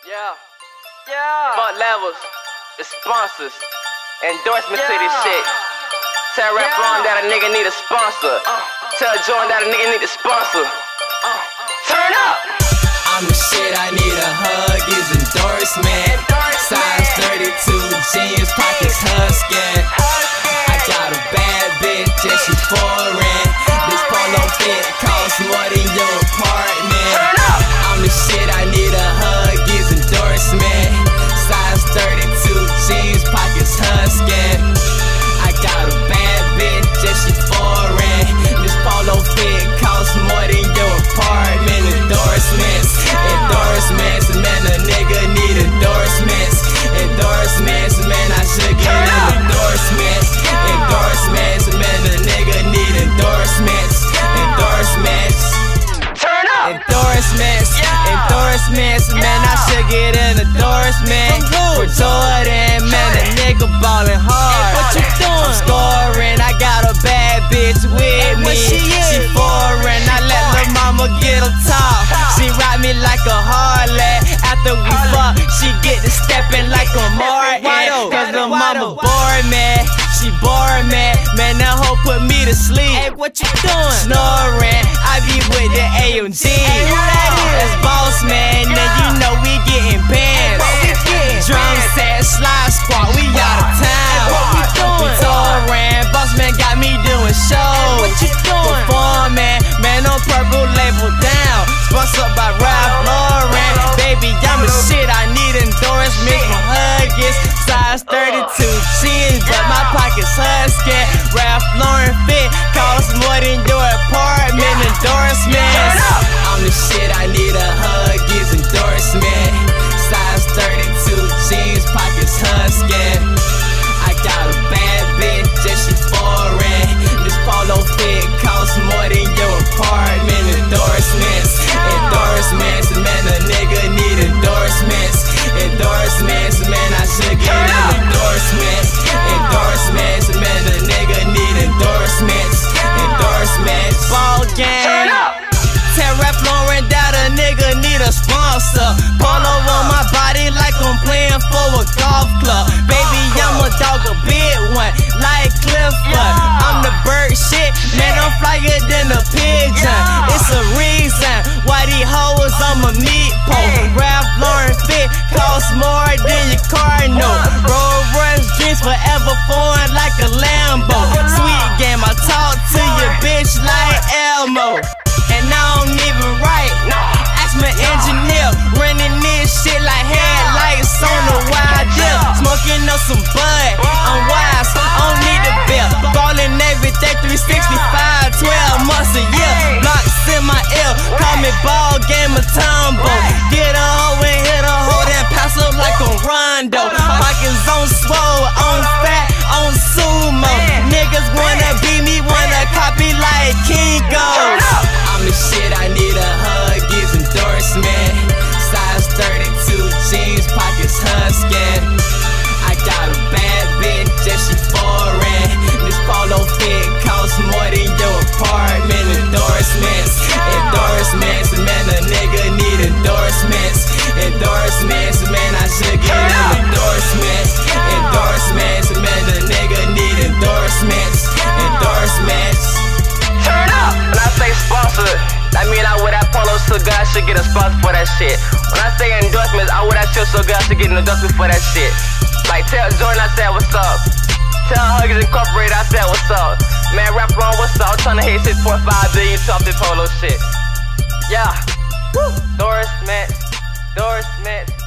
Fuck levels, the sponsors, endorsements to this shit. Tell Rap Long that a nigga need a sponsor. Tell Jordan that a nigga need a sponsor. Turn up! I'm the shit, I need a hug, is endorsement. Size 32 jeans, pockets husky. I got a bad bitch, and she foreign. This polo fit costs more than your apartment. I'm the shit, I need a hug, is endorsement. Size 32 jeans, pockets husky. I got a bad bitch, and she foreign. This polo fit costs more than your apartment. Endorsements, man, a nigga need endorsements. Endorsements, man, I should get endorsements. Endorsements, man, a nigga need endorsements. Endorsements, turn up! Endorsements, man, I should get an endorsement. For Jordan, man, a nigga ballin' hard. What you doing? I'm scoring, I got a bad bitch with me. She foreign, I let the mama get on top. She ride me like a Harley. After we fuck, she get to steppin' like a Martin. Cause the mama bored me, she bored me. Man, that hoe put me to sleep. Hey, what you doing? Snoring, I be with the AMG. Hey, who that is? That's boss man, and you know we getting pants. Drum set, slide squat, we out of town. What we doing? Touring, boss man got me doing shows. What you doing? Performing, man, on purple label down. Sponsored by Ralph Lauren. Baby, I'm the shit, I need endorsements from Huggies. Size 32 jeans, but my pockets husky. Ralph Lauren fit costs more than your apartment. Endorsements, I'm the shit, I need a Huggies endorsement. Size 32 jeans, pockets husky. I got a bad bitch, and she foreign. This polo fit costs more than your apartment. Endorsements, man, a nigga need endorsements. Endorsements, man, I should get an endorsements. Endorsements, man, a nigga need endorsements. Endorsements, ball game. Tell Rap Lauren that a nigga need a sponsor. Polo on my body like I'm playing for a golf club. Baby, I'm a dog, a big one, like Clifford. I'm the bird shit, man, I'm flyer than a pigeon. It's a reason why these hoes on my meat pole. Ralph Lauren fit costs more than your car note. Rolls Royce dreams forever foreign like a Lambo. Sweet game, I talk to your bitch like Elmo. And I don't even write. Ask my engineer, running this shit like headlights on the wild dip. Smoking on some bud, I'm wise, I don't need a bill. Ballin' everything 365, 12 months a year. Blocks in my ear, call me ball game of Tombo. Get a hoe and hit a hoe, then pass up like a Rondo. Pockets on swole, on fat, on sumo. Niggas wanna be me, wanna copy like Kingo. I'm the shit, I need a Huggies endorsement. Size 32 jeans, pockets husky. I got a bad bitch, and she foreign. This polo fit costs more than your apartment. Endorsements, man, a nigga need endorsements. Endorsements, man, I should get an endorsement. Endorsements, man, a nigga need endorsements. Endorsements. Turn up! When I say sponsor, I mean I wear that polo so good I should get a sponsor for that shit. When I say endorsements, I wear that shit so good I should get an endorsement for that shit. Like tell Jordan I said what's up. Tell Huggies Incorporated I said what's up. Man, Rap Long, what's up? I'm trying to hit 6.5 billion off this polo shit. Yeah. Endorsements.